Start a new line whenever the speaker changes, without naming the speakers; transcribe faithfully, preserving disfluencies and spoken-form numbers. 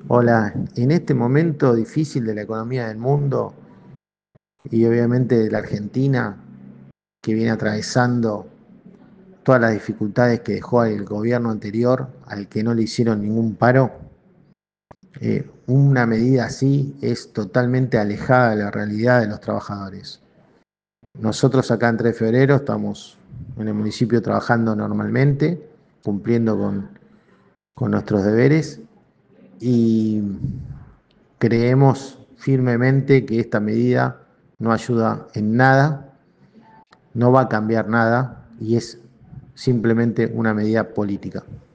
Hola, en este momento difícil de la economía del mundo y obviamente de la Argentina, que viene atravesando todas las dificultades que dejó el gobierno anterior, al que no le hicieron ningún paro, eh, una medida así es totalmente alejada de la realidad de los trabajadores. Nosotros acá en tres de febrero estamos en el municipio trabajando normalmente, cumpliendo con, con nuestros deberes y creemos firmemente que esta medida no ayuda en nada, no va a cambiar nada y es simplemente una medida política.